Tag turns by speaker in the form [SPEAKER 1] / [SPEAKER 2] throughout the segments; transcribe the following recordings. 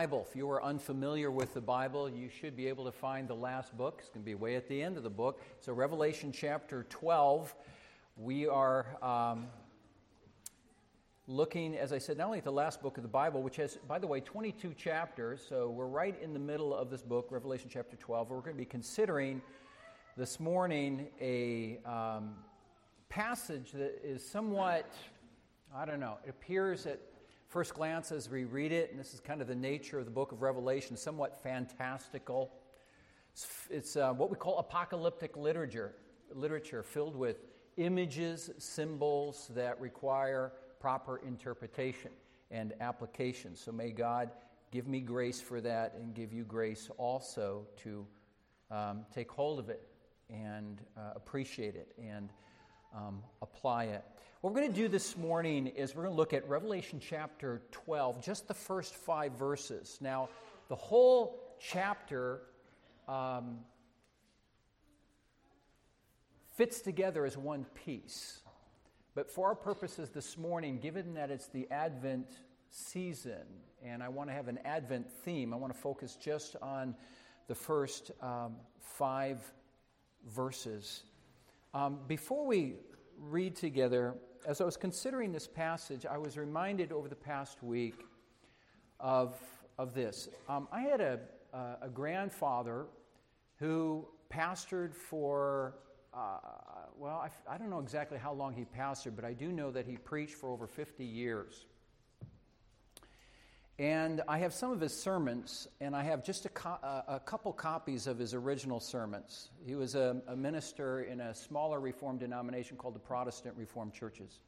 [SPEAKER 1] Bible. If you are unfamiliar with the Bible, you should be able to find the last book. It's going to be way at the end of the book. So Revelation chapter 12, we are looking, as I said, not only at the last book of the Bible, which has, by the way, 22 chapters. So we're right in the middle of this book, Revelation chapter 12. We're going to be considering this morning a passage that is somewhat, it appears at first glance as we read it, and this is kind of the nature of the book of Revelation, somewhat fantastical. It's what we call apocalyptic literature filled with images, symbols that require proper interpretation and application. So may God give me grace for that and give you grace also to take hold of it and appreciate it and apply it. What we're going to do this morning is we're going to look at Revelation chapter 12, just the first 5 verses. Now, the whole chapter fits together as one piece. But for our purposes this morning, given that it's the Advent season, and I want to have an Advent theme, I want to focus just on the first 5 verses. Before we read together, as I was considering this passage, I was reminded over the past week of this. I had a grandfather who pastored for, I don't know exactly how long he pastored, but I do know that he preached for over 50 years. And I have some of his sermons, and I have just a couple copies of his original sermons. He was a minister in a smaller Reformed denomination called the Protestant Reformed Churches.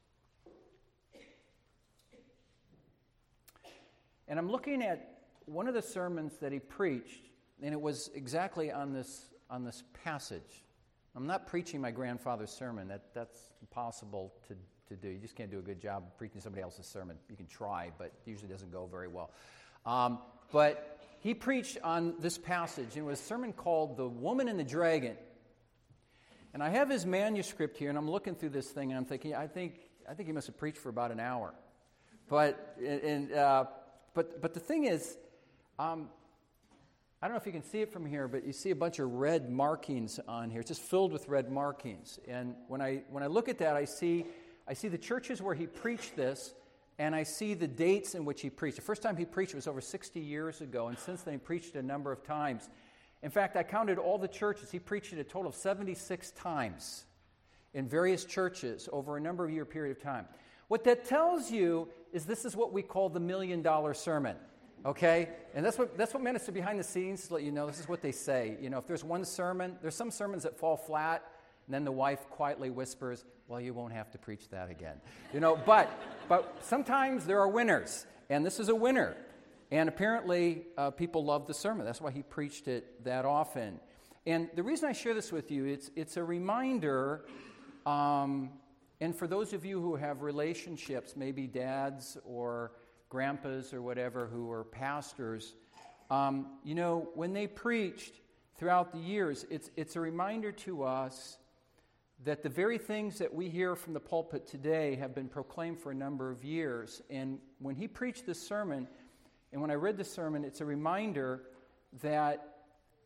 [SPEAKER 1] And I'm looking at one of the sermons that he preached, and it was exactly on this passage. I'm not preaching my grandfather's sermon. That's impossible to do. You just can't do a good job preaching somebody else's sermon. You can try, but it usually doesn't go very well. But he preached on this passage, and it was a sermon called The Woman and the Dragon. And I have his manuscript here, and I'm looking through this thing, and I'm thinking, I think he must have preached for about an hour. But the thing is, I don't know if you can see it from here, but you see a bunch of red markings on here. It's just filled with red markings. And when I look at that, I see the churches where he preached this, and I see the dates in which he preached. The first time he preached was over 60 years ago, and since then he preached a number of times. In fact, I counted all the churches. He preached it a total of 76 times in various churches over a number of year period of time. What that tells you is this is what we call the $1 million sermon, okay? And that's what meant us to behind the scenes to let you know this is what they say. You know, if there's one sermon, there's some sermons that fall flat, and then the wife quietly whispers, well, you won't have to preach that again. You know, but sometimes there are winners, and this is a winner. And apparently people love the sermon. That's why he preached it that often. And the reason I share this with you, it's a reminder, and for those of you who have relationships, maybe dads or grandpas or whatever who are pastors, when they preached throughout the years, it's a reminder to us that the very things that we hear from the pulpit today have been proclaimed for a number of years. And when he preached this sermon, and when I read the sermon, it's a reminder that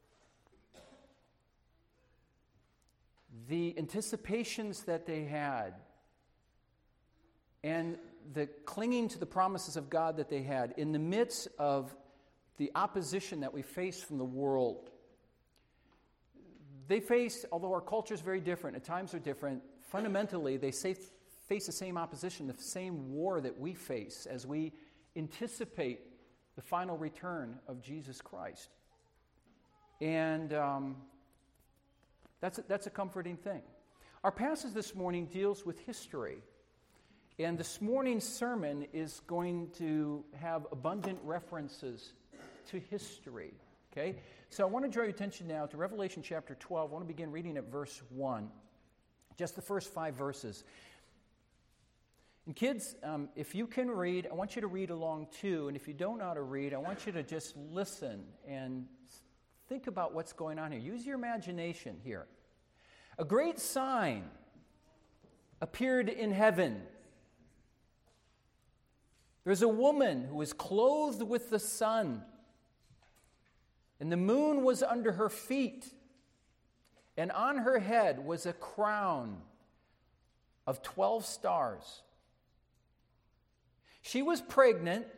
[SPEAKER 1] the anticipations that they had and the clinging to the promises of God that they had in the midst of the opposition that we face from the world. They face, although our culture is very different, at times are different, fundamentally they face the same opposition, the same war that we face as we anticipate the final return of Jesus Christ. And that's a comforting thing. Our passage this morning deals with history. And this morning's sermon is going to have abundant references to history. Okay? So I want to draw your attention now to Revelation chapter 12. I want to begin reading at verse 1. Just the first 5 verses. And kids, if you can read, I want you to read along too. And if you don't know how to read, I want you to just listen and think about what's going on here. Use your imagination here. A great sign appeared in heaven. There's a woman who is clothed with the sun And the moon was under her feet, and on her head was a crown of 12 stars. She was pregnant.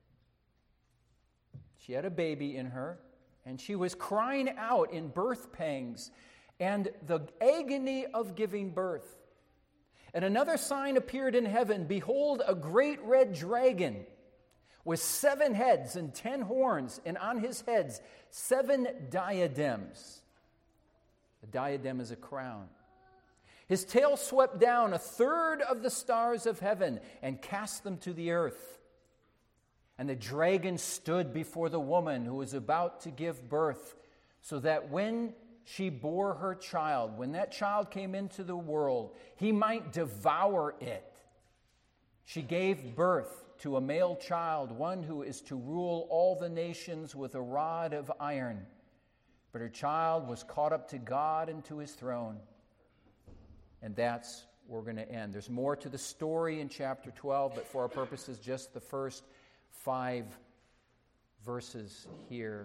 [SPEAKER 1] She had a baby in her, and she was crying out in birth pangs and the agony of giving birth. And another sign appeared in heaven. Behold, a great red dragon with 7 heads and 10 horns, and on his heads 7 diadems. A diadem is a crown. His tail swept down 1/3 of the stars of heaven and cast them to the earth. And the dragon stood before the woman who was about to give birth, so that when she bore her child, when that child came into the world, he might devour it. She gave birth to a male child, one who is to rule all the nations with a rod of iron. But her child was caught up to God and to his throne. And that's where we're going to end. There's more to the story in chapter 12, but for our purposes, just the first 5 verses here.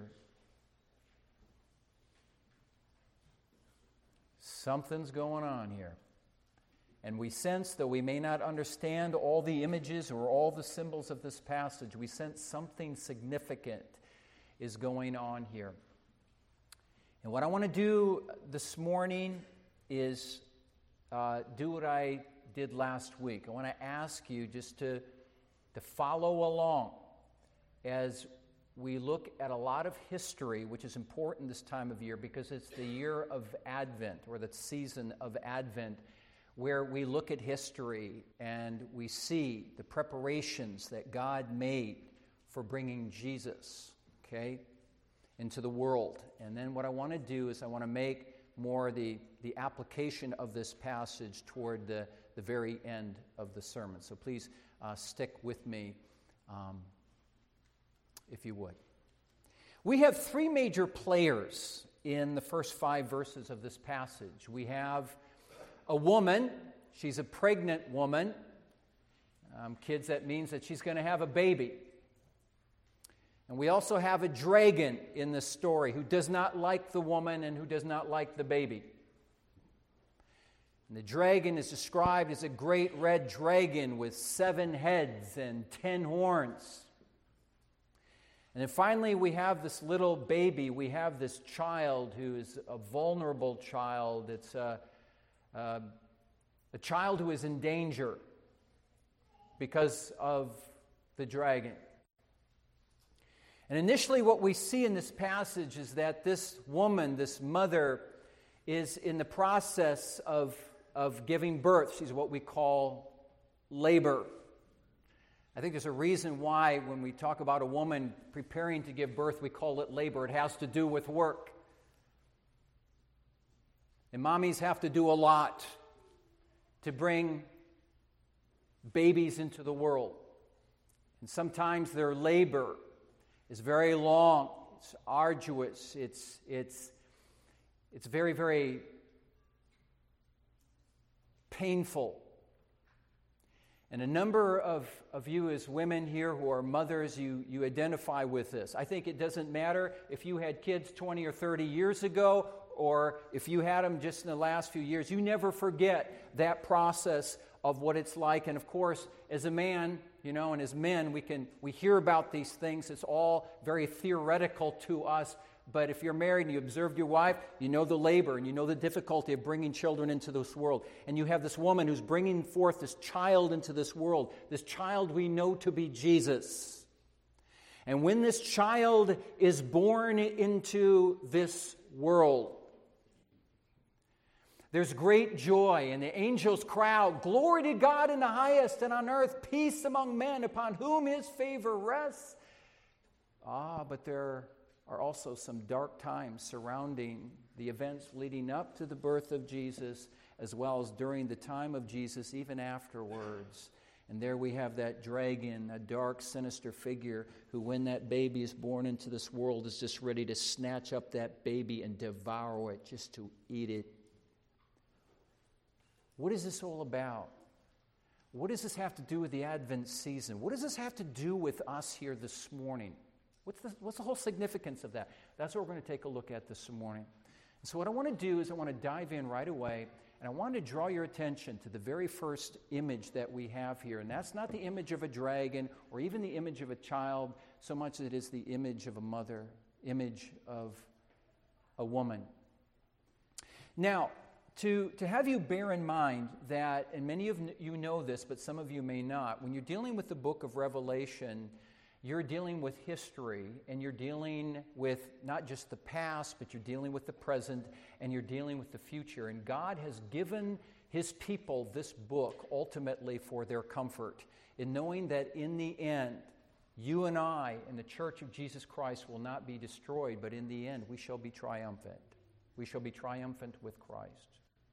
[SPEAKER 1] Something's going on here. And we sense, though we may not understand all the images or all the symbols of this passage, we sense something significant is going on here. And what I want to do this morning is do what I did last week. I want to ask you just to follow along as we look at a lot of history, which is important this time of year because it's the year of Advent, or the season of Advent, where we look at history and we see the preparations that God made for bringing Jesus, into the world. And then what I want to do is I want to make more the application of this passage toward the very end of the sermon. So please stick with me, if you would. We have 3 major players in the first 5 verses of this passage. We have a woman. She's a pregnant woman. Kids, that means that she's going to have a baby. And we also have a dragon in the story who does not like the woman and who does not like the baby. And the dragon is described as a great red dragon with 7 heads and 10 horns. And then finally we have this little baby. We have this child who is a vulnerable child. It's a child who is in danger because of the dragon. And initially what we see in this passage is that this woman, this mother, is in the process of giving birth. She's what we call labor. I think there's a reason why when we talk about a woman preparing to give birth, we call it labor. It has to do with work. And mommies have to do a lot to bring babies into the world. And sometimes their labor is very long, it's arduous, it's very, very painful. And a number of you as women here who are mothers, you identify with this. I think it doesn't matter if you had kids 20 or 30 years ago or if you had them just in the last few years. You never forget that process of what it's like. And of course, as a man, and as men, we hear about these things. It's all very theoretical to us. But if you're married and you observed your wife, you know the labor and you know the difficulty of bringing children into this world. And you have this woman who's bringing forth this child into this world, this child we know to be Jesus. And when this child is born into this world, there's great joy, and the angels cry out, "Glory to God in the highest, and on earth peace among men upon whom his favor rests." But there are also some dark times surrounding the events leading up to the birth of Jesus, as well as during the time of Jesus, even afterwards. And there we have that dragon, a dark, sinister figure who, when that baby is born into this world, is just ready to snatch up that baby and devour it, just to eat it. What is this all about? What does this have to do with the Advent season? What does this have to do with us here this morning? What's the whole significance of that? That's what we're going to take a look at this morning. And so what I want to do is I want to dive in right away, and I want to draw your attention to the very first image that we have here. And that's not the image of a dragon or even the image of a child, so much as it is the image of a mother, image of a woman. Now, to have you bear in mind that, and many of you know this, but some of you may not, when you're dealing with the book of Revelation, you're dealing with history, and you're dealing with not just the past, but you're dealing with the present, and you're dealing with the future. And God has given His people this book ultimately for their comfort, in knowing that in the end, you and I and the Church of Jesus Christ will not be destroyed, but in the end, we shall be triumphant. We shall be triumphant with Christ.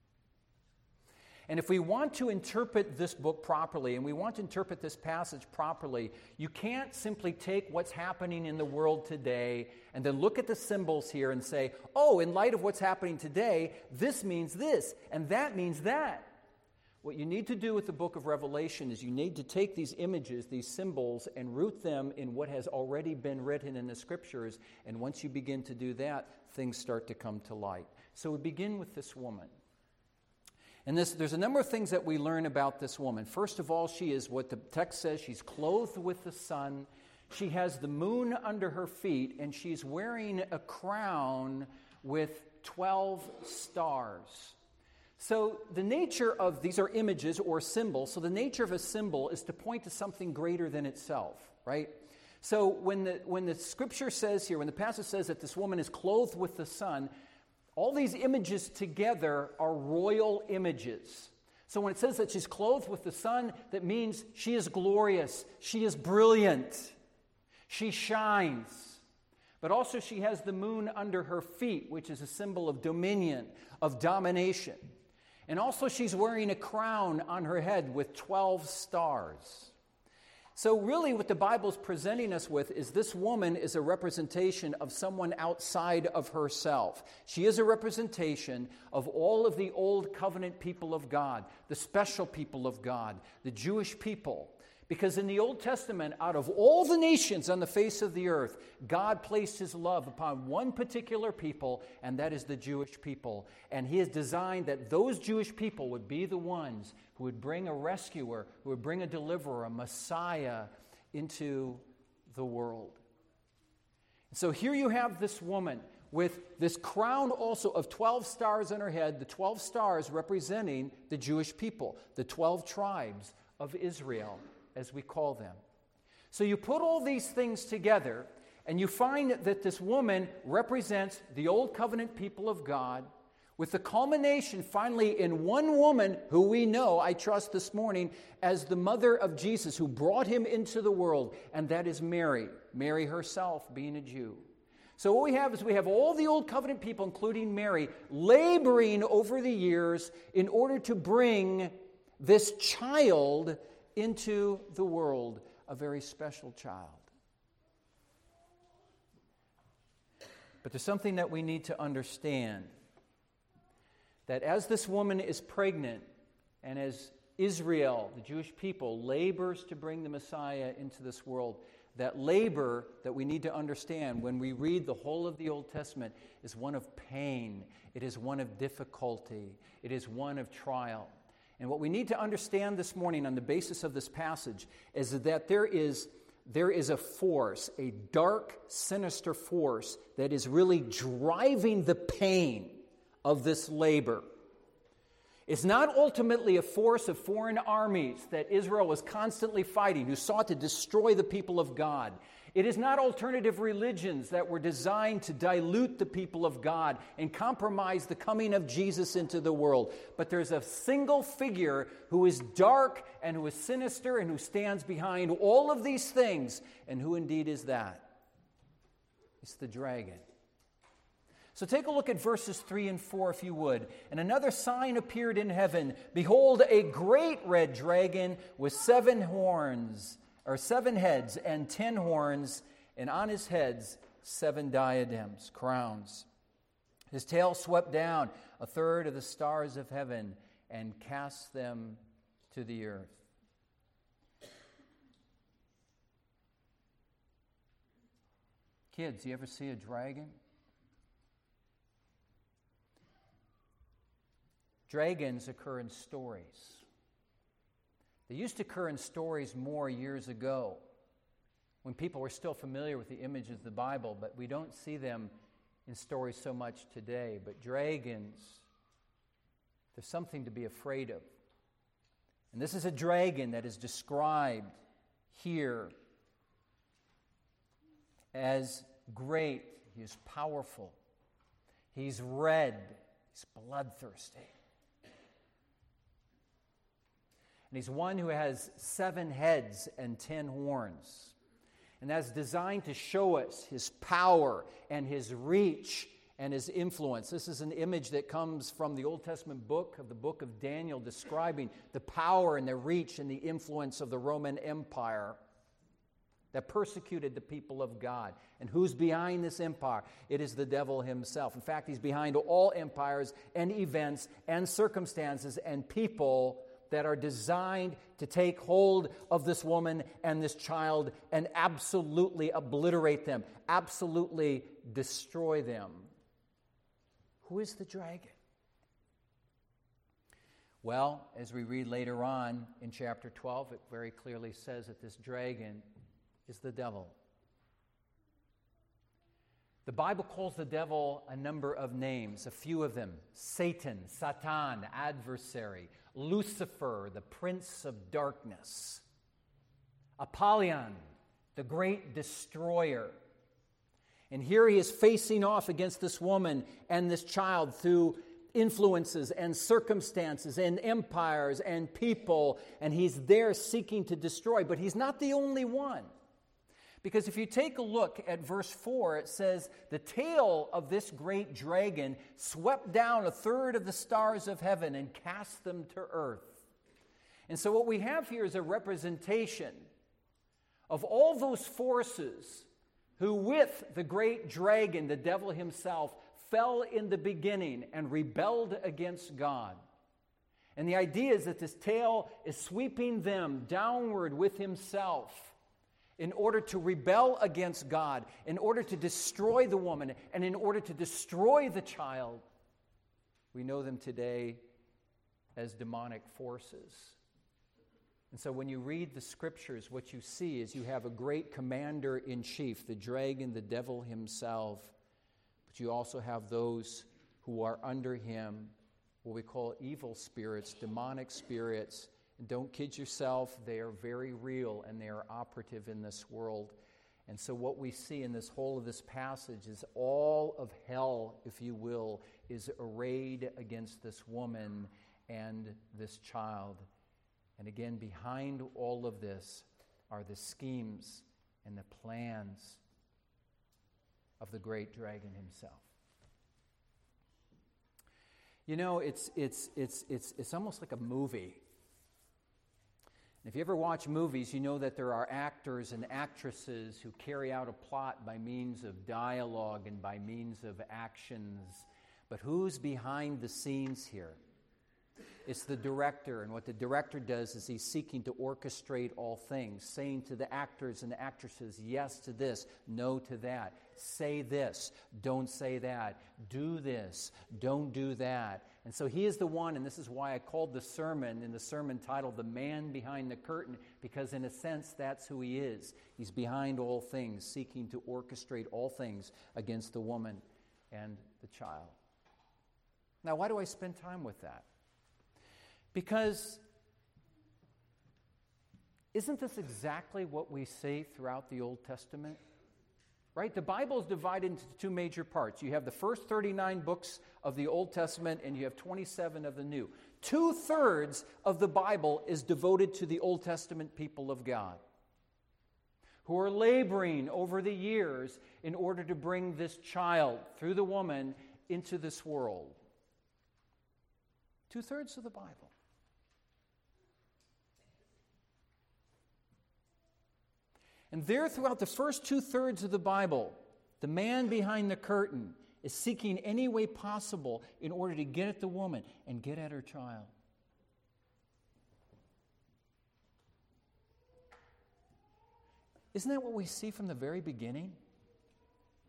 [SPEAKER 1] And if we want to interpret this book properly, and we want to interpret this passage properly, you can't simply take what's happening in the world today and then look at the symbols here and say, oh, in light of what's happening today, this means this, and that means that. What you need to do with the book of Revelation is you need to take these images, these symbols, and root them in what has already been written in the Scriptures. And once you begin to do that, things start to come to light. So we begin with this woman. And there's a number of things that we learn about this woman. First of all, she is what the text says, she's clothed with the sun. She has the moon under her feet, and she's wearing a crown with 12 stars. So the nature of, these are images or symbols, so the nature of a symbol is to point to something greater than itself, right? So when the Scripture says here, when the passage says that this woman is clothed with the sun, all these images together are royal images. So when it says that she's clothed with the sun, that means she is glorious, she is brilliant, she shines. But also she has the moon under her feet, which is a symbol of dominion, of domination. And also she's wearing a crown on her head with 12 stars. So really what the Bible is presenting us with is this woman is a representation of someone outside of herself. She is a representation of all of the old covenant people of God, the special people of God, the Jewish people. Because in the Old Testament, out of all the nations on the face of the earth, God placed His love upon one particular people, and that is the Jewish people. And He has designed that those Jewish people would be the ones who would bring a rescuer, who would bring a deliverer, a Messiah into the world. So here you have this woman with this crown also of 12 stars on her head, the 12 stars representing the Jewish people, the 12 tribes of Israel, as we call them. So you put all these things together, and you find that this woman represents the old covenant people of God, with the culmination finally in one woman who we know, I trust this morning, as the mother of Jesus, who brought Him into the world, and that is Mary. Mary herself being a Jew. So what we have is we have all the old covenant people, including Mary, laboring over the years in order to bring this child into the world, a very special child. But there's something that we need to understand, that as this woman is pregnant, and as Israel, the Jewish people, labors to bring the Messiah into this world, that labor that we need to understand when we read the whole of the Old Testament is one of pain, it is one of difficulty, it is one of trial. And what we need to understand this morning on the basis of this passage is that there is a force, a dark, sinister force that is really driving the pain of this labor. It's not ultimately a force of foreign armies that Israel was constantly fighting, who sought to destroy the people of God. It is not alternative religions that were designed to dilute the people of God and compromise the coming of Jesus into the world. But there's a single figure who is dark and who is sinister and who stands behind all of these things. And who indeed is that? It's the dragon. So take a look at verses 3 and 4, if you would. And another sign appeared in heaven. Behold, a great red dragon with 7 heads and 10 horns, and on his heads 7 diadems, crowns. His tail swept down a third of the stars of heaven and cast them to the earth. Kids, you ever see a dragon? Dragons occur in stories. They used to occur in stories more years ago when people were still familiar with the images of the Bible, but we don't see them in stories so much today. But dragons, there's something to be afraid of. And this is a dragon that is described here as great. He is powerful. He's red. He's bloodthirsty. And he's one who has 7 heads and 10 horns. And that's designed to show us his power and his reach and his influence. This is an image that comes from the Old Testament book of Daniel, describing the power and the reach and the influence of the Roman Empire that persecuted the people of God. And who's behind this empire? It is the devil himself. In fact, he's behind all empires and events and circumstances and people that are designed to take hold of this woman and this child and absolutely obliterate them, absolutely destroy them. Who is the dragon? Well, as we read later on in chapter 12, it very clearly says that this dragon is the devil. The Bible calls the devil a number of names, a few of them: Satan, Satan, adversary; Lucifer, the prince of darkness; Apollyon, the great destroyer. And here he is facing off against this woman and this child through influences and circumstances and empires and people, and he's there seeking to destroy. But he's not the only one. Because if you take a look at verse 4, it says, the tail of this great dragon swept down 1/3 of the stars of heaven and cast them to earth. And so what we have here is a representation of all those forces who with the great dragon, the devil himself, fell in the beginning and rebelled against God. And the idea is that this tail is sweeping them downward with himself in order to rebel against God, in order to destroy the woman, and in order to destroy the child. We know them today as demonic forces. And so when you read the scriptures, what you see is you have a great commander-in-chief, the dragon, the devil himself, but you also have those who are under him, what we call evil spirits, demonic spirits. And don't kid yourself, they are very real and they are operative in this world. And so what we see in this whole of this passage is all of hell, if you will, is arrayed against this woman and this child. And again, behind all of this are the schemes and the plans of the great dragon himself. You know, it's almost like a movie. If you ever watch movies, you know that there are actors and actresses who carry out a plot by means of dialogue and by means of actions. But who's behind the scenes here? It's the director, and what the director does is he's seeking to orchestrate all things, saying to the actors and the actresses, yes to this, no to that. Say this, don't say that. Do this, don't do that. And so he is the one, and this is why I called the sermon, in the sermon titled, The Man Behind the Curtain, because in a sense that's who he is. He's behind all things, seeking to orchestrate all things against the woman and the child. Now, why do I spend time with that? Because isn't this exactly what we see throughout the Old Testament? Right? The Bible is divided into 2 major parts. You have the first 39 books of the Old Testament and you have 27 of the New. 2/3 of the Bible is devoted to the Old Testament people of God who are laboring over the years in order to bring this child through the woman into this world. 2/3 of the Bible. And there, throughout the first 2/3 of the Bible, the man behind the curtain is seeking any way possible in order to get at the woman and get at her child. Isn't that what we see from the very beginning?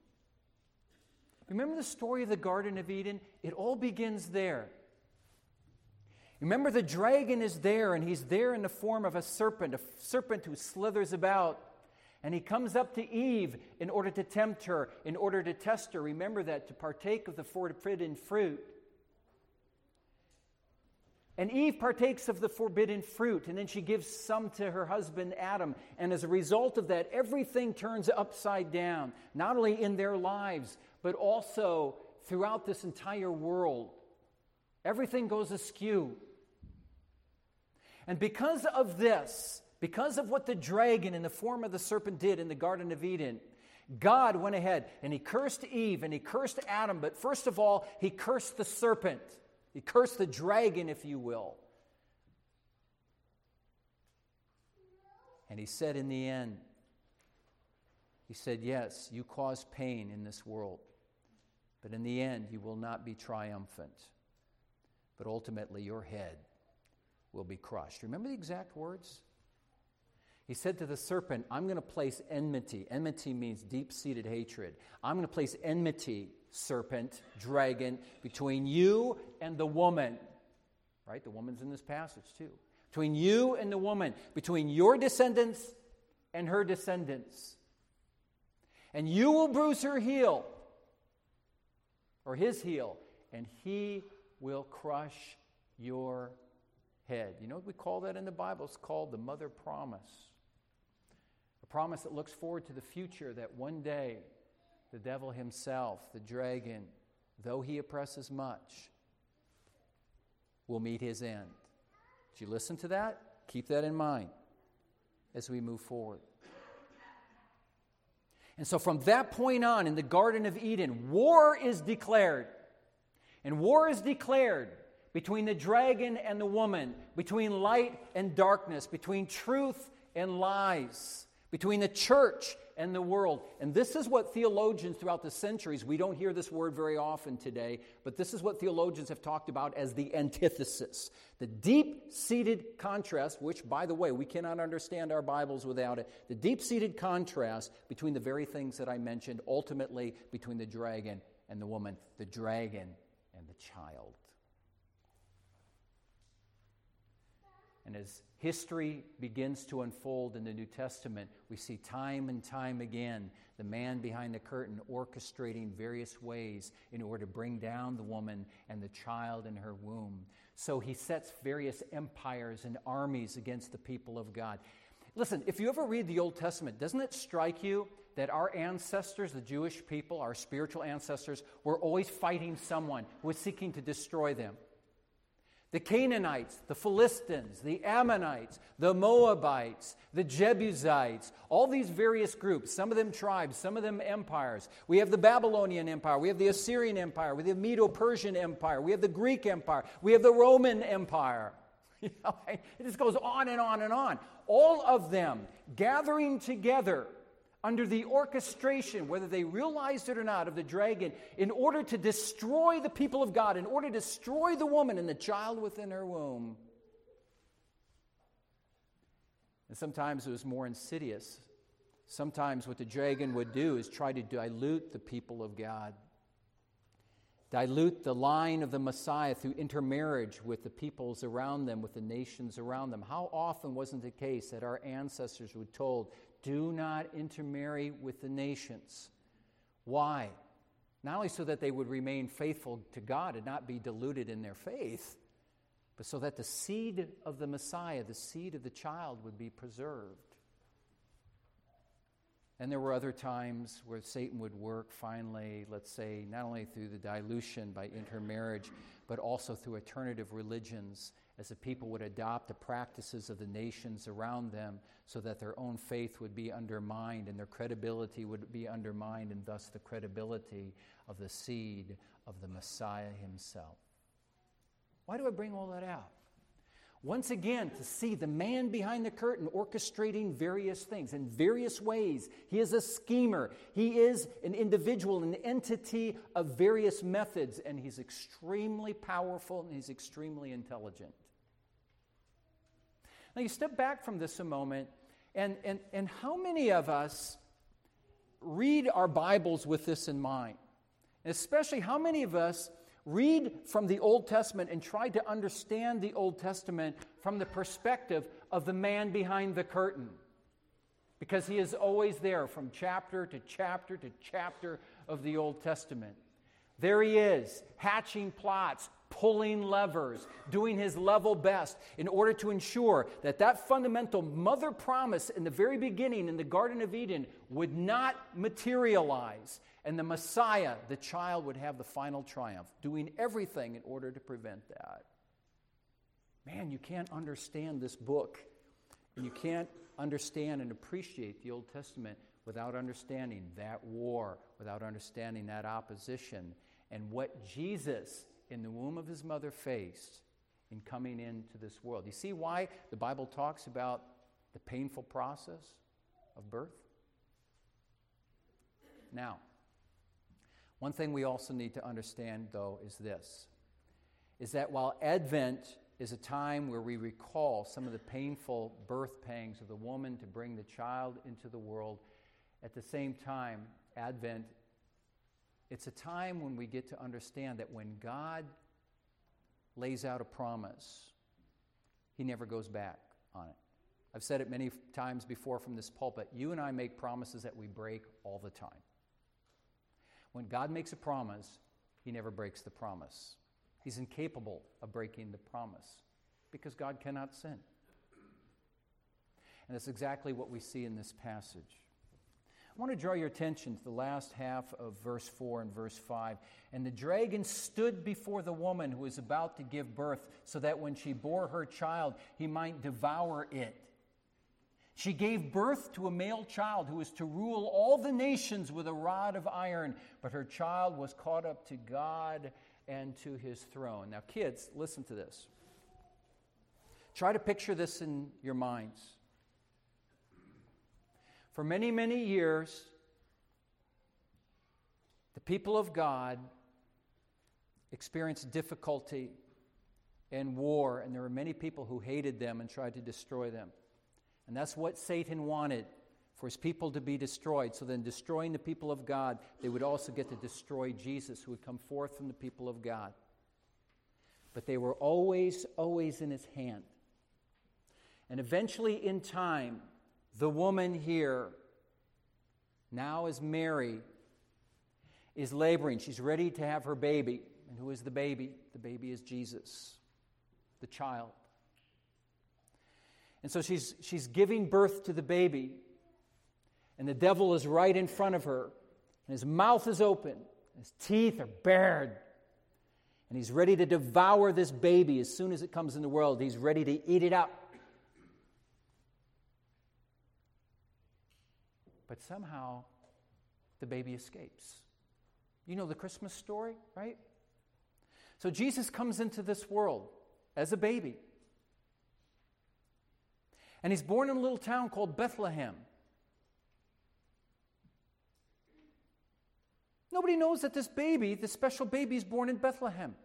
[SPEAKER 1] Remember the story of the Garden of Eden? It all begins there. Remember, the dragon is there, and he's there in the form of a serpent who slithers about. And he comes up to Eve in order to tempt her, in order to test her. Remember that, to partake of the forbidden fruit. And Eve partakes of the forbidden fruit, and then she gives some to her husband Adam. And as a result of that, everything turns upside down, not only in their lives, but also throughout this entire world. Everything goes askew. And because of this, because of what the dragon in the form of the serpent did in the Garden of Eden, God went ahead and he cursed Eve and he cursed Adam. But first of all, he cursed the serpent. He cursed the dragon, if you will. And he said in the end, he said, yes, you cause pain in this world, but in the end you will not be triumphant, but ultimately your head will be crushed. Remember the exact words? He said to the serpent, I'm going to place enmity. Enmity means deep-seated hatred. I'm going to place enmity, serpent, dragon, between you and the woman. Right? The woman's in this passage too. Between you and the woman. Between your descendants and her descendants. And you will bruise her heel, or his heel, and he will crush your head. You know what we call that in the Bible? It's called the mother promise. A promise that looks forward to the future, that one day the devil himself, the dragon, though he oppresses much, will meet his end. Did you listen to that? Keep that in mind as we move forward. And so from that point on in the Garden of Eden, war is declared. And war is declared between the dragon and the woman, between light and darkness, between truth and lies, between the church and the world. And this is what theologians throughout the centuries, we don't hear this word very often today, but this is what theologians have talked about as the antithesis. The deep-seated contrast, which, by the way, we cannot understand our Bibles without it, the deep-seated contrast between the very things that I mentioned, ultimately between the dragon and the woman, the dragon and the child. And as history begins to unfold in the New Testament, we see time and time again the man behind the curtain orchestrating various ways in order to bring down the woman and the child in her womb. So he sets various empires and armies against the people of God. Listen, if you ever read the Old Testament, doesn't it strike you that our ancestors, the Jewish people, our spiritual ancestors, were always fighting someone who was seeking to destroy them? The Canaanites, the Philistines, the Ammonites, the Moabites, the Jebusites, all these various groups, some of them tribes, some of them empires. We have the Babylonian Empire, we have the Assyrian Empire, we have the Medo-Persian Empire, we have the Greek Empire, we have the Roman Empire. It just goes on and on and on. All of them gathering together under the orchestration, whether they realized it or not, of the dragon, in order to destroy the people of God, in order to destroy the woman and the child within her womb. And sometimes it was more insidious. Sometimes what the dragon would do is try to dilute the people of God, dilute the line of the Messiah through intermarriage with the peoples around them, with the nations around them. How often wasn't it the case that our ancestors were told, do not intermarry with the nations? Why? Not only so that they would remain faithful to God and not be diluted in their faith, but so that the seed of the Messiah, the seed of the child, would be preserved. And there were other times where Satan would work finally, let's say, not only through the dilution by intermarriage, but also through alternative religions, as the people would adopt the practices of the nations around them so that their own faith would be undermined and their credibility would be undermined, and thus the credibility of the seed of the Messiah himself. Why do I bring all that out? Once again, to see the man behind the curtain orchestrating various things in various ways. He is a schemer. He is an individual, an entity of various methods, and he's extremely powerful and he's extremely intelligent. Now you step back from this a moment, and how many of us read our Bibles with this in mind? Especially, how many of us read from the Old Testament and try to understand the Old Testament from the perspective of the man behind the curtain? Because he is always there from chapter to chapter to chapter of the Old Testament. There he is, hatching plots, pulling levers, doing his level best in order to ensure that that fundamental mother promise in the very beginning in the Garden of Eden would not materialize. And the Messiah, the child, would have the final triumph, doing everything in order to prevent that. Man, you can't understand this book, and you can't understand and appreciate the Old Testament without understanding that war, without understanding that opposition, and what Jesus, in the womb of his mother, faced in coming into this world. You see why the Bible talks about the painful process of birth? Now, one thing we also need to understand, though, is this, is that while Advent is a time where we recall some of the painful birth pangs of the woman to bring the child into the world, at the same time, Advent, it's a time when we get to understand that when God lays out a promise, he never goes back on it. I've said it many times before from this pulpit. You and I make promises that we break all the time. When God makes a promise, he never breaks the promise. He's incapable of breaking the promise because God cannot sin. And that's exactly what we see in this passage. I want to draw your attention to the last half of verse 4 and verse 5. And the dragon stood before the woman who was about to give birth, so that when she bore her child, he might devour it. She gave birth to a male child who was to rule all the nations with a rod of iron, but her child was caught up to God and to his throne. Now, kids, listen to this. Try to picture this in your minds. For many, many years, the people of God experienced difficulty and war, and there were many people who hated them and tried to destroy them. And that's what Satan wanted, for his people to be destroyed. So then, destroying the people of God, they would also get to destroy Jesus, who would come forth from the people of God. But they were always, always in his hand. And eventually, in time, the woman here, now as Mary, is laboring. She's ready to have her baby. And who is the baby? The baby is Jesus, the child. And so she's giving birth to the baby. And the devil is right in front of her. And his mouth is open. His teeth are bared. And he's ready to devour this baby as soon as it comes in the world. He's ready to eat it up. But somehow, the baby escapes. You know the Christmas story, right? So Jesus comes into this world as a baby. And he's born in a little town called Bethlehem. Nobody knows that this baby, this special baby, is born in Bethlehem.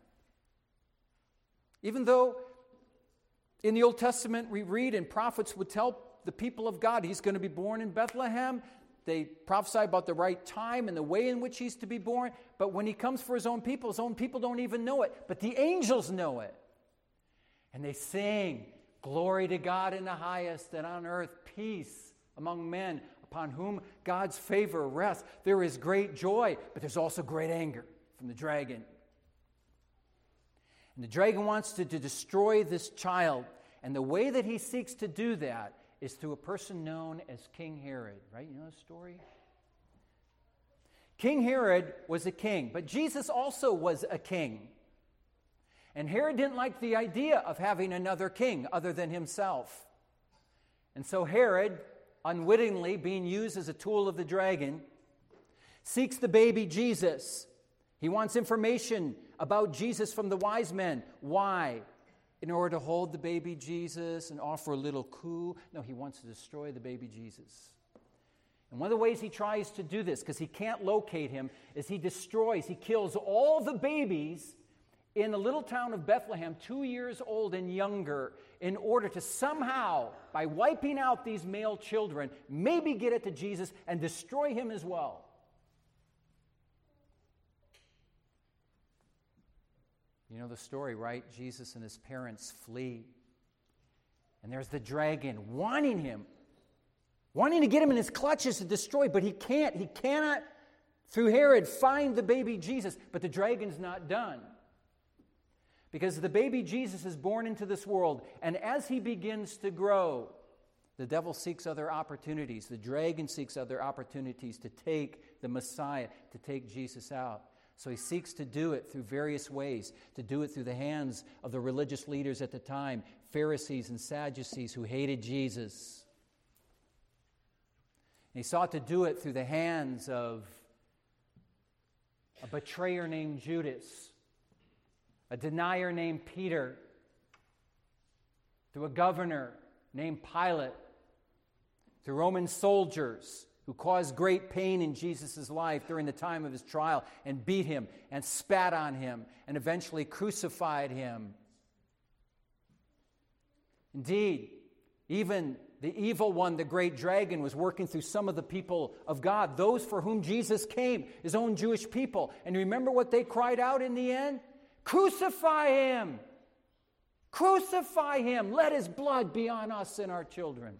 [SPEAKER 1] Even though in the Old Testament we read and prophets would tell the people of God he's going to be born in Bethlehem. They prophesy about the right time and the way in which he's to be born. But when he comes for his own people don't even know it. But the angels know it. And they sing, "Glory to God in the highest, and on earth peace among men upon whom God's favor rests." There is great joy, but there's also great anger from the dragon. And the dragon wants to destroy this child. And the way that he seeks to do that is through a person known as King Herod, right? You know the story? King Herod was a king, but Jesus also was a king. And Herod didn't like the idea of having another king other than himself. And so Herod, unwittingly being used as a tool of the dragon, seeks the baby Jesus. He wants information about Jesus from the wise men. Why? In order to hold the baby Jesus and offer a little coup? No, he wants to destroy the baby Jesus. And one of the ways he tries to do this, because he can't locate him, is he kills all the babies in the little town of Bethlehem, 2 years old and younger, in order to somehow, by wiping out these male children, maybe get it to Jesus and destroy him as well. You know the story, right? Jesus and his parents flee. And there's the dragon wanting to get him in his clutches to destroy, but he can't. He cannot, through Herod, find the baby Jesus. But the dragon's not done. Because the baby Jesus is born into this world, and as he begins to grow, the devil seeks other opportunities. The dragon seeks other opportunities to take the Messiah, to take Jesus out. So he seeks to do it through various ways, to do it through the hands of the religious leaders at the time, Pharisees and Sadducees who hated Jesus. And he sought to do it through the hands of a betrayer named Judas, a denier named Peter, through a governor named Pilate, through Roman soldiers who caused great pain in Jesus' life during the time of his trial and beat him and spat on him and eventually crucified him. Indeed, even the evil one, the great dragon, was working through some of the people of God, those for whom Jesus came, his own Jewish people. And remember what they cried out in the end? Crucify him! Crucify him! Let his blood be on us and our children.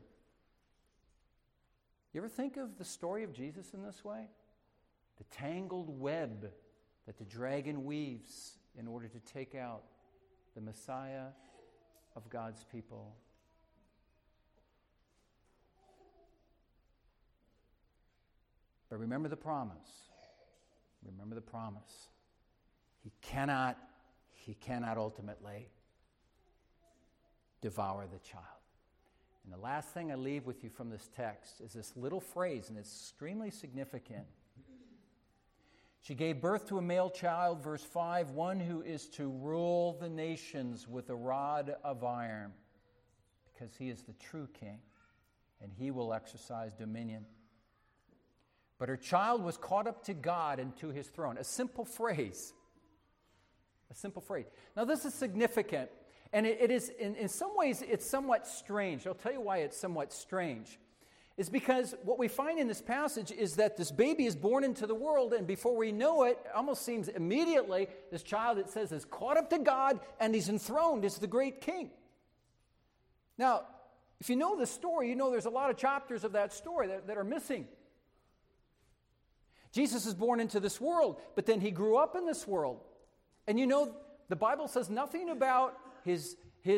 [SPEAKER 1] You ever think of the story of Jesus in this way? The tangled web that the dragon weaves in order to take out the Messiah of God's people. But remember the promise. Remember the promise. He cannot ultimately devour the child. And the last thing I leave with you from this text is this little phrase, and it's extremely significant. She gave birth to a male child, verse 5, one who is to rule the nations with a rod of iron, because he is the true king, and he will exercise dominion. But her child was caught up to God and to his throne. A simple phrase. A simple phrase. Now this is significant. And it is, in some ways, it's somewhat strange. I'll tell you why it's somewhat strange. It's because what we find in this passage is that this baby is born into the world, and before we know it, almost seems immediately, this child, it says, is caught up to God, and he's enthroned as the great king. Now, if you know the story, you know there's a lot of chapters of that story that are missing. Jesus is born into this world, but then he grew up in this world. And you know, the Bible says nothing about his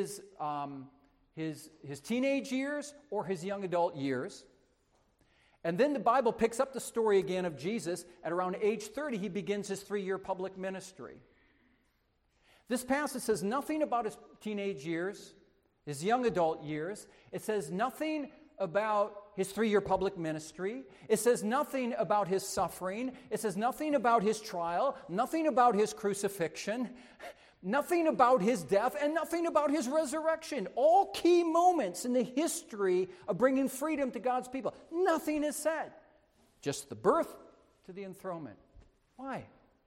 [SPEAKER 1] teenage years or his young adult years. And then the Bible picks up the story again of Jesus. At around age 30, he begins his 3-year public ministry. This passage says nothing about his teenage years, his young adult years. It says nothing about his 3-year public ministry. It says nothing about his suffering. It says nothing about his trial, nothing about his crucifixion, nothing about his death, and nothing about his resurrection. All key moments in the history of bringing freedom to God's people. Nothing is said. Just the birth to the enthronement. Why?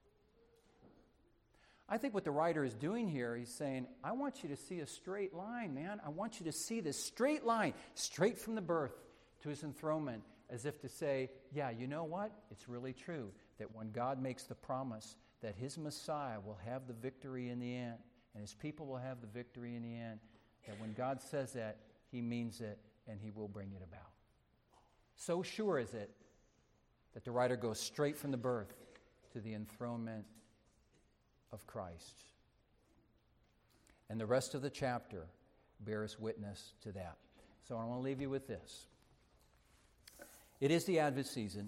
[SPEAKER 1] I think what the writer is doing here, he's saying, I want you to see a straight line, man. I want you to see this straight line, straight from the birth to his enthronement, as if to say, yeah, you know what? It's really true that when God makes the promise that his Messiah will have the victory in the end, and his people will have the victory in the end, that when God says that, he means it, and he will bring it about. So sure is it that the writer goes straight from the birth to the enthronement of Christ. And the rest of the chapter bears witness to that. So I want to leave you with this. It is the Advent season.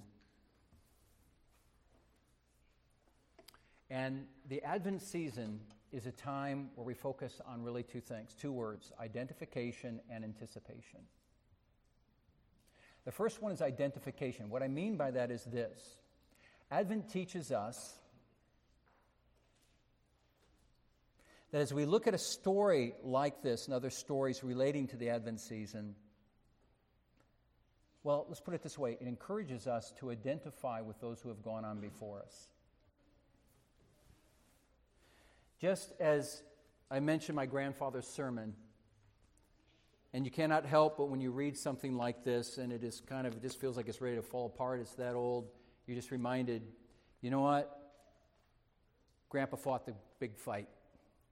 [SPEAKER 1] And the Advent season is a time where we focus on really two things, two words, identification and anticipation. The first one is identification. What I mean by that is this. Advent teaches us that as we look at a story like this and other stories relating to the Advent season, well, let's put it this way. It encourages us to identify with those who have gone on before us. Just as I mentioned my grandfather's sermon, and you cannot help but when you read something like this, and it just feels like it's ready to fall apart, it's that old, you're just reminded, you know what? Grandpa fought the big fight.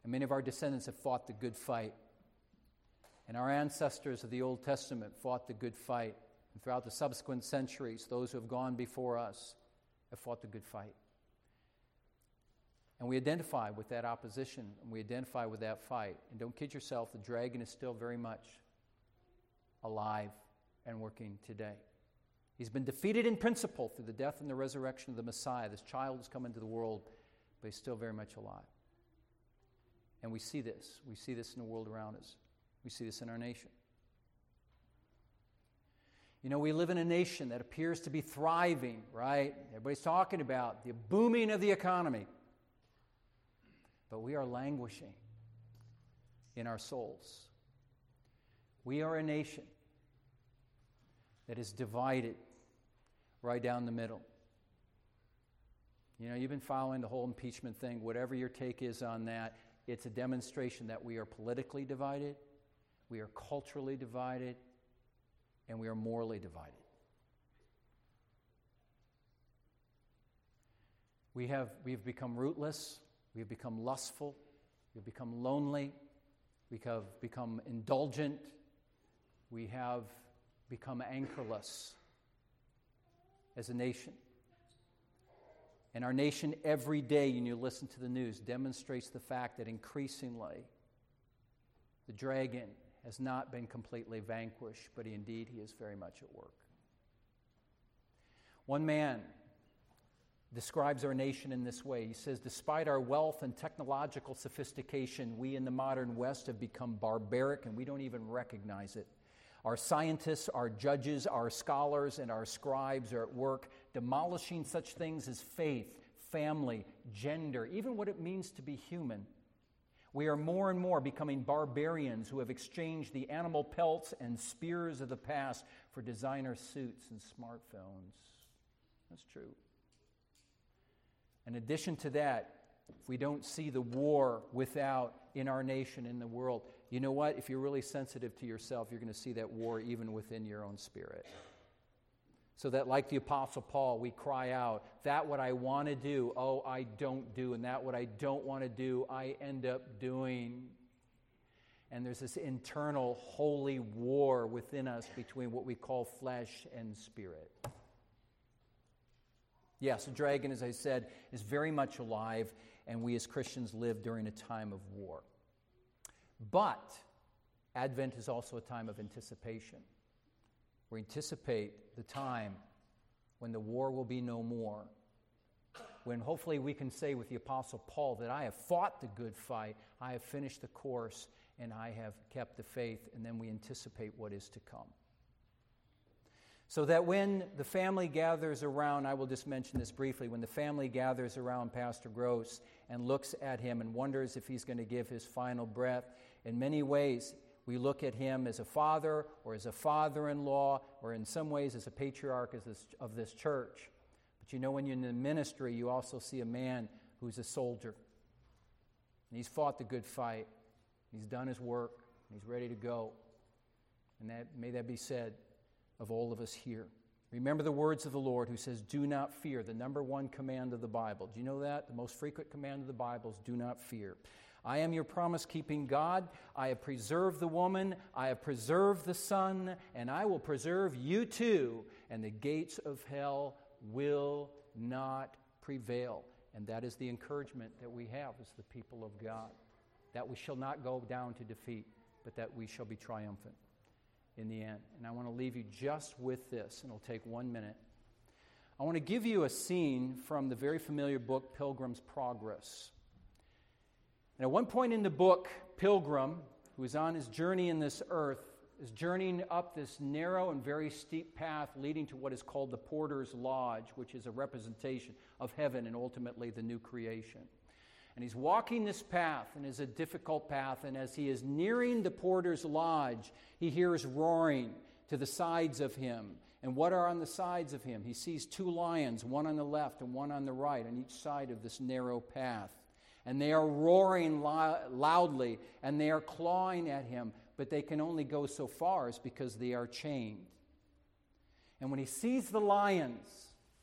[SPEAKER 1] And many of our descendants have fought the good fight. And our ancestors of the Old Testament fought the good fight. And throughout the subsequent centuries, those who have gone before us have fought the good fight. And we identify with that opposition, and we identify with that fight. And don't kid yourself, the dragon is still very much alive and working today. He's been defeated in principle through the death and the resurrection of the Messiah. This child has come into the world, but he's still very much alive. And we see this. We see this in the world around us. We see this in our nation. You know, we live in a nation that appears to be thriving, right? Everybody's talking about the booming of the economy. But we are languishing in our souls. We are a nation that is divided right down the middle. You know, you've been following the whole impeachment thing. Whatever your take is on that, it's a demonstration that we are politically divided, we are culturally divided, and we are morally divided. We've become rootless, we've become lustful, we've become lonely, we have become indulgent, we have become anchorless as a nation. And our nation every day, when you listen to the news, demonstrates the fact that increasingly the dragon has not been completely vanquished, but he is very much at work. One man describes our nation in this way. He says, despite our wealth and technological sophistication, we in the modern West have become barbaric and we don't even recognize it. Our scientists, our judges, our scholars, and our scribes are at work demolishing such things as faith, family, gender, even what it means to be human. We are more and more becoming barbarians who have exchanged the animal pelts and spears of the past for designer suits and smartphones. That's true. In addition to that, if we don't see the war without in our nation, in the world, you know what? If you're really sensitive to yourself, you're going to see that war even within your own spirit. So that, like the Apostle Paul, we cry out, that what I want to do, oh, I don't do. And that what I don't want to do, I end up doing. And there's this internal holy war within us between what we call flesh and spirit. Yes, the dragon, as I said, is very much alive, and we as Christians live during a time of war. But Advent is also a time of anticipation. We anticipate the time when the war will be no more, when hopefully we can say with the Apostle Paul that I have fought the good fight, I have finished the course, and I have kept the faith, and then we anticipate what is to come. So that when the family gathers around, I will just mention this briefly, when the family gathers around Pastor Gross and looks at him and wonders if he's going to give his final breath, in many ways we look at him as a father or as a father-in-law or in some ways as a patriarch of this church. But you know, when you're in the ministry, you also see a man who's a soldier. And he's fought the good fight. He's done his work. And he's ready to go. And may that be said of all of us here. Remember the words of the Lord who says, do not fear, the number one command of the Bible. Do you know that? The most frequent command of the Bible is do not fear. I am your promise-keeping God. I have preserved the woman. I have preserved the son. And I will preserve you too. And the gates of hell will not prevail. And that is the encouragement that we have as the people of God. That we shall not go down to defeat, but that we shall be triumphant in the end. And I want to leave you just with this, and it'll take 1 minute. I want to give you a scene from the very familiar book, Pilgrim's Progress. And at one point in the book, Pilgrim, who is on his journey in this earth, is journeying up this narrow and very steep path leading to what is called the Porter's Lodge, which is a representation of heaven and ultimately the new creation. And he's walking this path, and it's a difficult path, and as he is nearing the Porter's Lodge, he hears roaring to the sides of him. And what are on the sides of him? He sees two lions, one on the left and one on the right, on each side of this narrow path. And they are roaring loudly, and they are clawing at him, but they can only go so far as because they are chained. And when he sees the lions,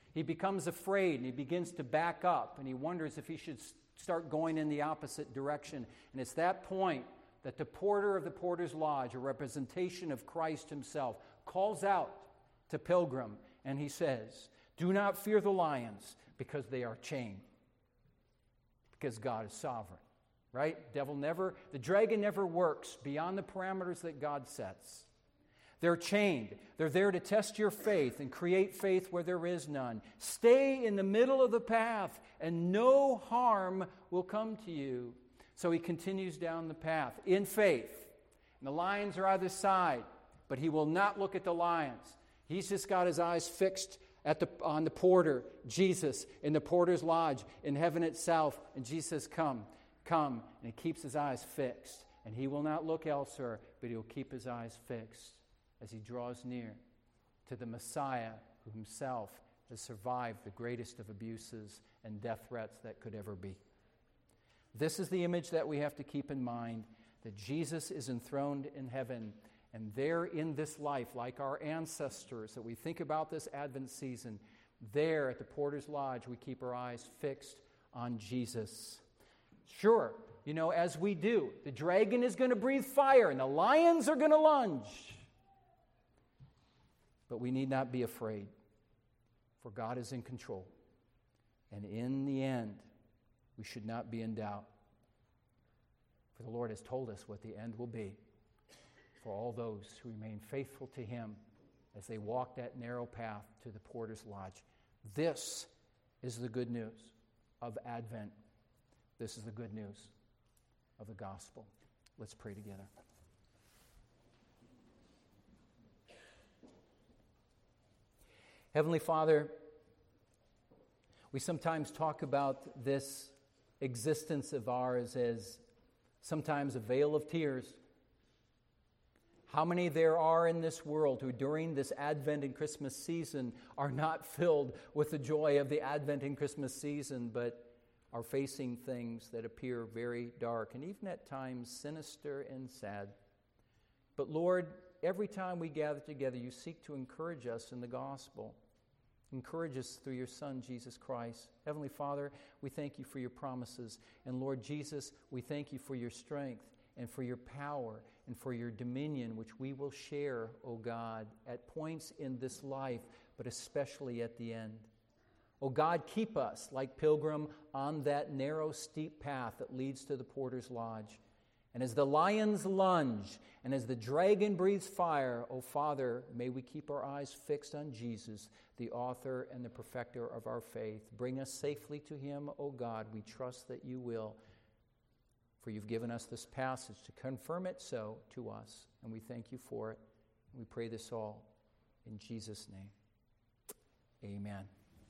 [SPEAKER 1] He becomes afraid, and he begins to back up, and he wonders if he should start going in the opposite direction. And it's that point that the porter of the porter's lodge, a representation of Christ himself, calls out to Pilgrim, and he says, "Do not fear the lions, because they are chained." Because God is sovereign, right? The dragon never works beyond the parameters that God sets. They're chained. They're there to test your faith and create faith where there is none. Stay in the middle of the path, and no harm will come to you. So he continues down the path in faith. And the lions are either side, but he will not look at the lions. He's just got his eyes fixed on the porter, Jesus, in the porter's lodge, in heaven itself. And Jesus says, "Come, come." And he keeps his eyes fixed. And he will not look elsewhere, but he will keep his eyes fixed as he draws near to the Messiah, who himself has survived the greatest of abuses and death threats that could ever be. This is the image that we have to keep in mind, that Jesus is enthroned in heaven. And there in this life, like our ancestors that we think about this Advent season, there at the porter's lodge, we keep our eyes fixed on Jesus. Sure, as we do, the dragon is going to breathe fire and the lions are going to lunge. But we need not be afraid, for God is in control. And in the end, we should not be in doubt, for the Lord has told us what the end will be for all those who remain faithful to him as they walk that narrow path to the porter's lodge. This is the good news of Advent. This is the good news of the gospel. Let's pray together. Heavenly Father, we sometimes talk about this existence of ours as sometimes a vale of tears. How many there are in this world who during this Advent and Christmas season are not filled with the joy of the Advent and Christmas season, but are facing things that appear very dark and even at times sinister and sad. But Lord, every time we gather together, you seek to encourage us in the gospel. Encourage us through your Son, Jesus Christ. Heavenly Father, we thank you for your promises. And Lord Jesus, we thank you for your strength and for your power and for your dominion, which we will share, O God, at points in this life, but especially at the end. O God, keep us, like Pilgrim, on that narrow, steep path that leads to the porter's lodge. And as the lions lunge, and as the dragon breathes fire, O Father, may we keep our eyes fixed on Jesus, the author and the perfecter of our faith. Bring us safely to him, O God. We trust that you will, for you've given us this passage to confirm it so to us, and we thank you for it. We pray this all in Jesus' name. Amen.